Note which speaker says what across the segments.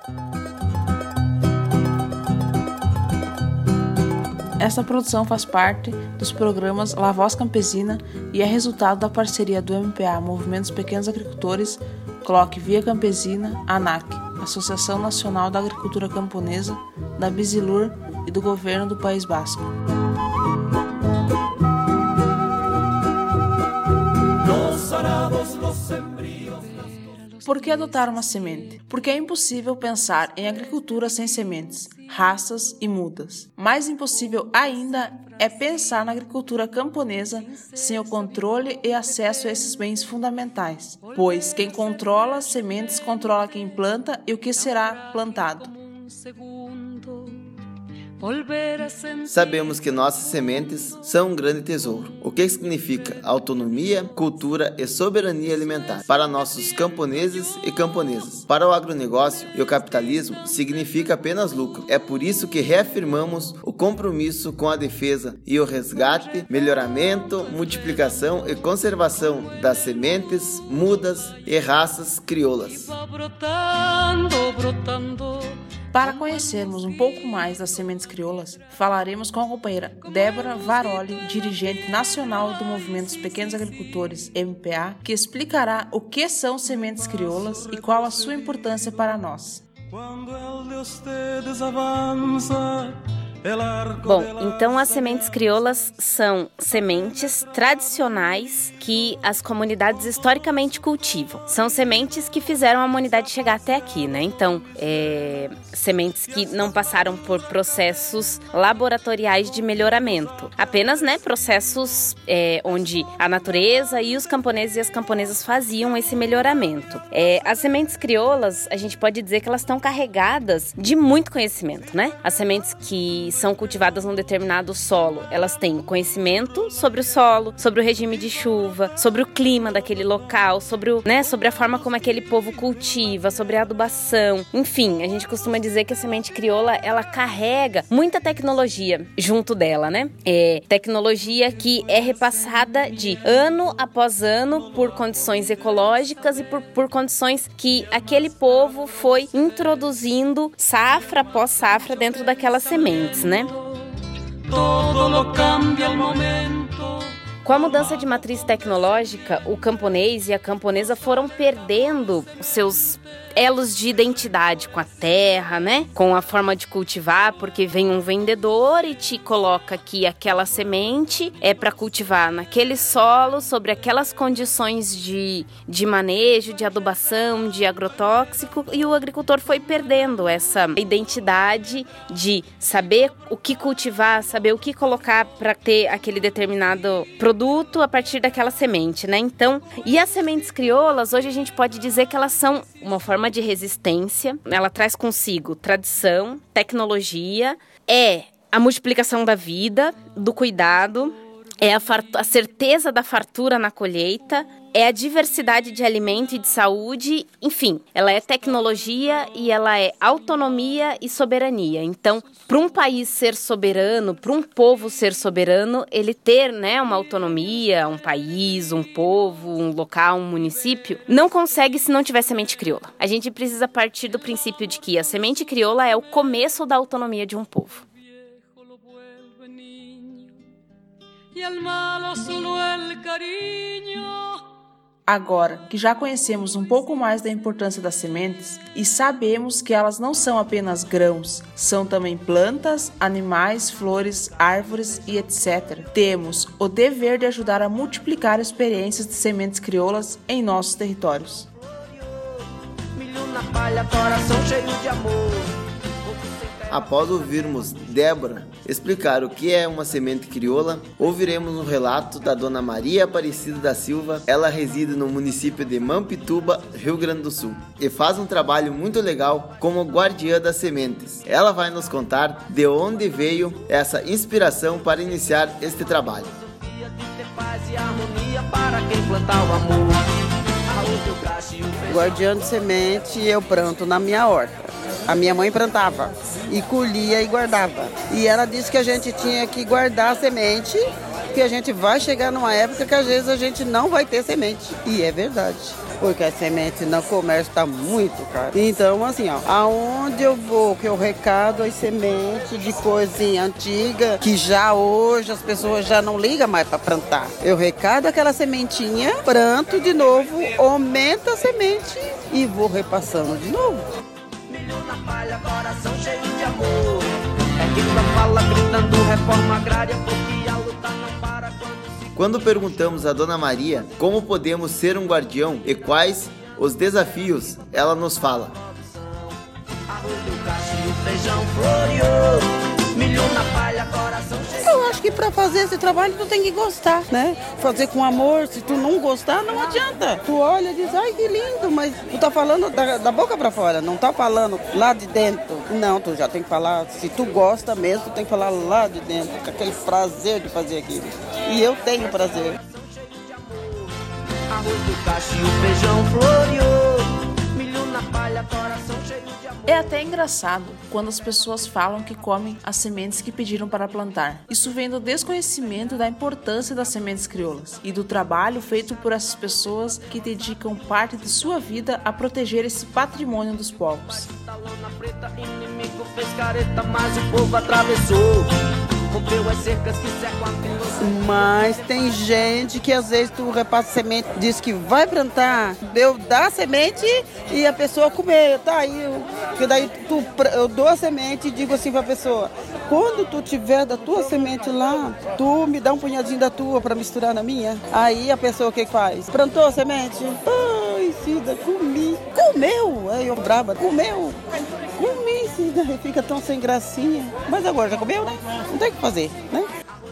Speaker 1: Esta produção faz parte dos programas La Voz Campesina e é resultado da parceria do MPA, Movimentos Pequenos Agricultores, CLOC Via Campesina, ANAC, Associação Nacional da Agricultura Camponesa, da Bisilur e do Governo do País Basco. Por que adotar uma semente? Porque é impossível pensar em agricultura sem sementes, raças e mudas. Mais impossível ainda é pensar na agricultura camponesa sem o controle e acesso a esses bens fundamentais, pois quem controla as sementes controla quem planta e o que será plantado.
Speaker 2: Sabemos que nossas sementes são um grande tesouro. O que significa autonomia, cultura e soberania alimentar para nossos camponeses e camponesas. Para o agronegócio e o capitalismo, significa apenas lucro. É por isso que reafirmamos o compromisso com a defesa e o resgate, melhoramento, multiplicação e conservação das sementes, mudas e raças crioulas.
Speaker 1: Para conhecermos um pouco mais das sementes crioulas, falaremos com a companheira Débora Varoli, dirigente nacional do Movimento dos Pequenos Agricultores, MPA, que explicará o que são sementes crioulas e qual a sua importância para nós.
Speaker 3: Bom, então as sementes crioulas são sementes tradicionais que as comunidades historicamente cultivam. São sementes que fizeram a humanidade chegar até aqui, né? Então, sementes que não passaram por processos laboratoriais de melhoramento. Apenas, né, processos onde a natureza e os camponeses e as camponesas faziam esse melhoramento. As sementes crioulas, a gente pode dizer que elas estão carregadas de muito conhecimento, né? As sementes que são cultivadas num determinado solo, elas têm conhecimento sobre o solo, sobre o regime de chuva, sobre o clima daquele local, sobre a forma como aquele povo cultiva, sobre a adubação. Enfim, a gente costuma dizer que a semente crioula, ela carrega muita tecnologia junto dela, né? Tecnologia que é repassada de ano após ano por condições ecológicas e por condições que aquele povo foi introduzindo safra após safra dentro daquelas sementes, né? Com a mudança de matriz tecnológica, o camponês e a camponesa foram perdendo os seus elos de identidade com a terra, né? Com a forma de cultivar, porque vem um vendedor e te coloca que aquela semente é para cultivar naquele solo, sobre aquelas condições de manejo, de adubação, de agrotóxico, e o agricultor foi perdendo essa identidade de saber o que cultivar, saber o que colocar para ter aquele determinado produto a partir daquela semente, né? Então, e as sementes crioulas, hoje a gente pode dizer que elas são uma forma de resistência, ela traz consigo tradição, tecnologia, a multiplicação da vida, do cuidado, a certeza da fartura na colheita, é a diversidade de alimento e de saúde, enfim, ela é tecnologia e ela é autonomia e soberania. Então, para um país ser soberano, para um povo ser soberano, ele ter, né, uma autonomia, um país, um povo, um local, um município, não consegue se não tiver semente crioula. A gente precisa partir do princípio de que a semente crioula é o começo da autonomia de um povo.
Speaker 1: Agora que já conhecemos um pouco mais da importância das sementes e sabemos que elas não são apenas grãos, são também plantas, animais, flores, árvores e etc., temos o dever de ajudar a multiplicar experiências de sementes crioulas em nossos territórios.
Speaker 2: Após ouvirmos Débora explicar o que é uma semente crioula, ouviremos um relato da dona Maria Aparecida da Silva. Ela reside no município de Mampituba, Rio Grande do Sul, e faz um trabalho muito legal como guardiã das sementes. Ela vai nos contar de onde veio essa inspiração para iniciar este trabalho.
Speaker 4: Guardiã de semente eu planto na minha horta. A minha mãe plantava e colhia e guardava. E ela disse que a gente tinha que guardar a semente, que a gente vai chegar numa época que às vezes a gente não vai ter semente. E é verdade. porque a semente no comércio está muito cara. Então, assim, ó, aonde eu vou, que eu recado as sementes de coisinha antiga, que já hoje as pessoas já não ligam mais para plantar. Eu recado aquela sementinha, planto de novo, aumenta a semente e vou repassando de novo.
Speaker 5: Milho na palha, coração cheio de amor. É que fala gritando reforma agrária, porque a luta não para
Speaker 2: Quando perguntamos a Dona Maria como podemos ser um guardião e quais os desafios, ela nos fala.
Speaker 5: arroz do cacho e o feijão floreou. Milho na palha, coração cheio.
Speaker 4: Eu acho que para fazer esse trabalho tu tem que gostar, né? Fazer com amor, se tu não gostar, não adianta. Tu olha e diz, ai que lindo, mas tu tá falando da boca para fora, não tá falando lá de dentro. Não, tu já tem que falar, se tu gosta mesmo, tu tem que falar lá de dentro, com aquele prazer de fazer aquilo. E eu tenho prazer.
Speaker 5: Arroz do cacho e o feijão floreou. Milho na palha, coração cheio de amor.
Speaker 1: É até engraçado quando as pessoas falam que comem as sementes que pediram para plantar. Isso vem do desconhecimento da importância das sementes crioulas e do trabalho feito por essas pessoas que dedicam parte de sua vida a proteger esse patrimônio dos povos.
Speaker 5: Lona preta, inimigo fez careta, mas o povo atravessou. Rompeu as cercas que cercam a criança.
Speaker 4: Mas tem gente que às vezes tu repassa semente, diz que vai plantar, eu dou a semente e a pessoa comer, tá aí. Porque daí eu dou a semente e digo assim pra pessoa, quando tu tiver da tua semente lá, tu me dá um punhadinho da tua pra misturar na minha. Aí a pessoa o que faz? Plantou a semente? Ai, Cida, comi. Comeu! Aí eu braba, comeu! Comi, Cida, fica tão sem gracinha. Mas agora já comeu, né? Não tem o que fazer, né?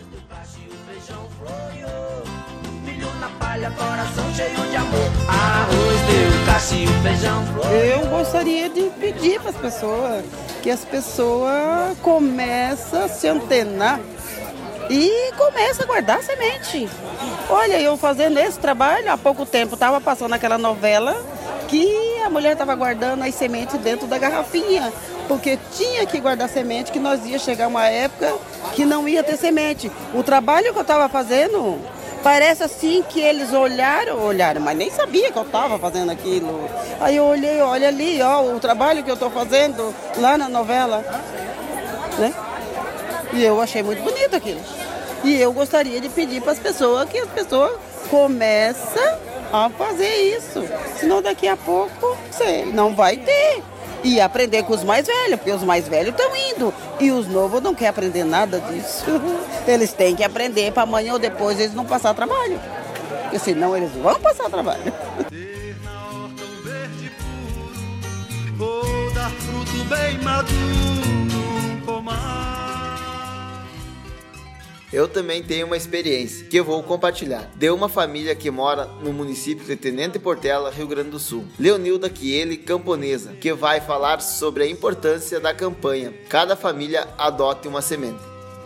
Speaker 5: Milho na palha, coração cheio de amor. Arroz deu cacho e o feijão floreou.
Speaker 4: Eu gostaria de pedir para as pessoas que as pessoas começam a se antenar e começam a guardar semente. Olha, eu fazendo esse trabalho há pouco tempo, estava passando aquela novela que a mulher estava guardando as sementes dentro da garrafinha, porque tinha que guardar semente, que nós ia chegar uma época que não ia ter semente. O trabalho que eu estava fazendo, parece assim que eles olharam, mas nem sabia que eu estava fazendo aquilo. Aí eu olhei, olha ali, ó, o trabalho que eu estou fazendo lá na novela, né? E eu achei muito bonito aquilo. E eu gostaria de pedir para as pessoas que as pessoas começam a fazer isso. Senão daqui a pouco, sei, não vai ter. E aprender com os mais velhos, porque os mais velhos estão indo. E os novos não querem aprender nada disso. Eles têm que aprender para amanhã ou depois eles não passar trabalho. Porque senão eles vão passar trabalho.
Speaker 6: Ter na horta um verde puro, vou dar fruto bem maduro, pomar.
Speaker 2: Eu também tenho uma experiência que eu vou compartilhar. De uma família que mora no município de Tenente Portela, Rio Grande do Sul. Leonilda Chieli, camponesa, que vai falar sobre a importância da campanha Cada Família Adote uma Semente.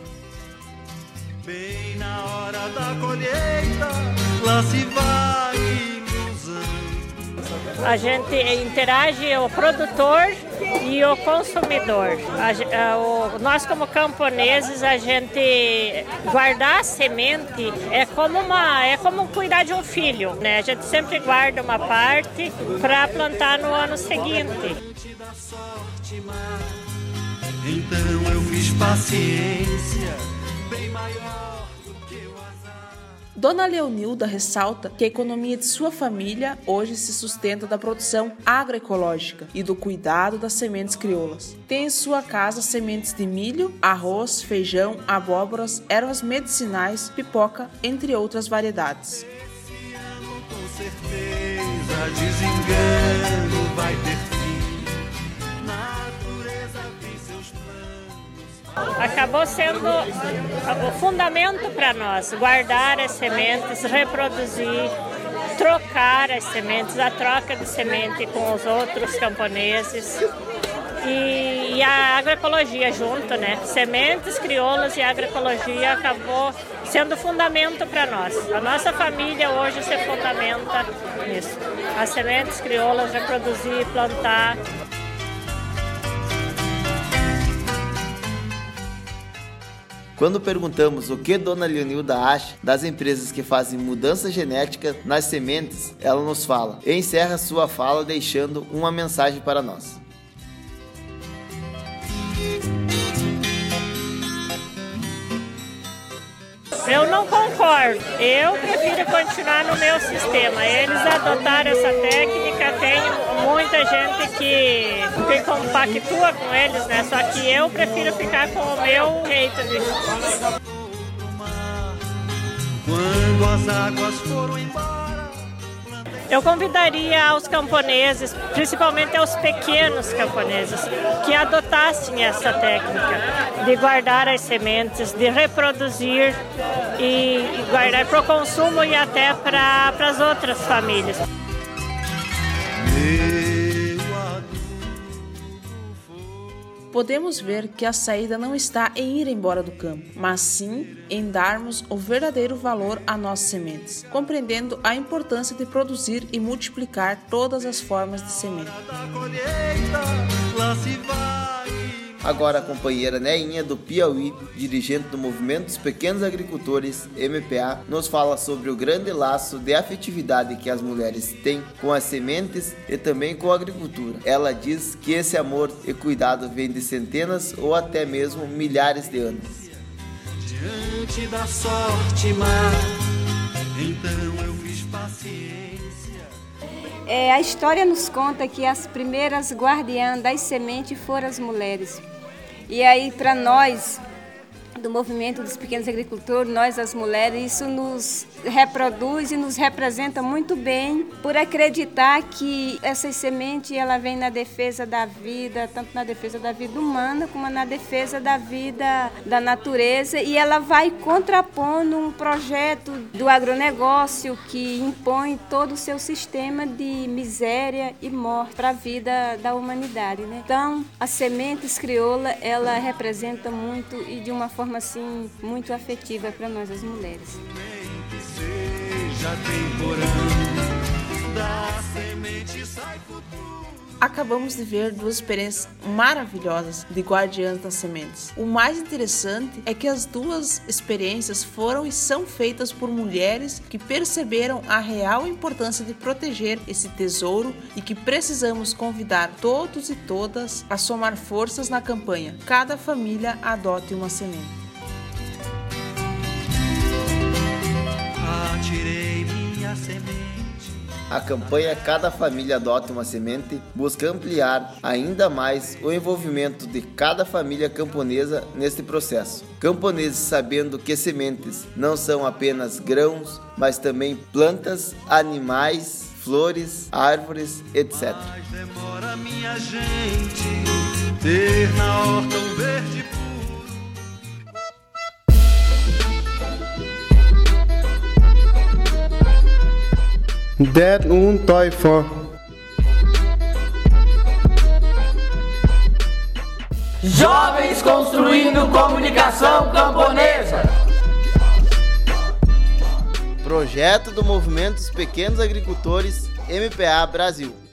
Speaker 6: Bem na hora da colheita, lá se vai ilusão.
Speaker 7: A gente interage o produtor e o consumidor. Nós como camponeses, a gente guardar a semente é como cuidar de um filho, né? A gente sempre guarda uma parte para plantar no ano seguinte.
Speaker 6: Então eu fiz paciência, bem maior do que o azar.
Speaker 1: Dona Leonilda ressalta que a economia de sua família hoje se sustenta da produção agroecológica e do cuidado das sementes crioulas. Tem em sua casa sementes de milho, arroz, feijão, abóboras, ervas medicinais, pipoca, entre outras variedades.
Speaker 6: Esse ano com certeza desengano vai ter fim. Natureza tem seus planos.
Speaker 7: Acabou sendo o fundamento para nós, guardar as sementes, reproduzir, trocar as sementes, a troca de semente com os outros camponeses e a agroecologia junto, né? Sementes crioulas e agroecologia acabou sendo fundamento para nós. A nossa família hoje se fundamenta nisso. As sementes crioulas, reproduzir, plantar.
Speaker 2: Quando perguntamos o que Dona Leonilda acha das empresas que fazem mudança genética nas sementes, ela nos fala e encerra sua fala deixando uma mensagem para nós.
Speaker 7: Eu não concordo. Eu prefiro continuar no meu sistema. Eles adotaram essa técnica, tem muita gente que compactua com eles, né? Só que eu prefiro ficar com o meu jeito de...
Speaker 6: Quando as águas foram embora.
Speaker 7: Eu convidaria aos camponeses, principalmente aos pequenos camponeses, que adotassem essa técnica de guardar as sementes, de reproduzir e guardar para o consumo e até para as outras famílias.
Speaker 1: Podemos ver que a saída não está em ir embora do campo, mas sim em darmos o verdadeiro valor a nossas sementes, compreendendo a importância de produzir e multiplicar todas as formas de semente.
Speaker 2: Agora a companheira Neinha do Piauí, dirigente do Movimento dos Pequenos Agricultores, MPA, nos fala sobre o grande laço de afetividade que as mulheres têm com as sementes e também com a agricultura. Ela diz que esse amor e cuidado vem de centenas ou até mesmo milhares de anos.
Speaker 6: Diante da sorte má, então eu fiz paciência.
Speaker 8: A história nos conta que as primeiras guardiãs das sementes foram as mulheres. E aí, para nós, do movimento dos pequenos agricultores, nós as mulheres, isso nos reproduz e nos representa muito bem por acreditar que essa semente ela vem na defesa da vida, tanto na defesa da vida humana como na defesa da vida da natureza, e ela vai contrapondo um projeto do agronegócio que impõe todo o seu sistema de miséria e morte para a vida da humanidade, né? Então, as sementes crioula, ela representa muito e de uma forma assim muito afetiva para nós as mulheres.
Speaker 1: Acabamos de ver duas experiências maravilhosas de guardiãs das sementes. O mais interessante é que as duas experiências foram e são feitas por mulheres que perceberam a real importância de proteger esse tesouro e que precisamos convidar todos e todas a somar forças na campanha Cada Família Adote uma Semente.
Speaker 6: Atirei minha semente.
Speaker 2: A campanha Cada Família Adote uma Semente busca ampliar ainda mais o envolvimento de cada família camponesa neste processo. Camponeses sabendo que sementes não são apenas grãos, mas também plantas, animais, flores, árvores, etc.
Speaker 6: Mas demora minha gente ter na horta um verde puro.
Speaker 9: Det Teufel.
Speaker 5: Jovens construindo comunicação camponesa.
Speaker 2: Projeto do Movimento dos Pequenos Agricultores, MPA Brasil.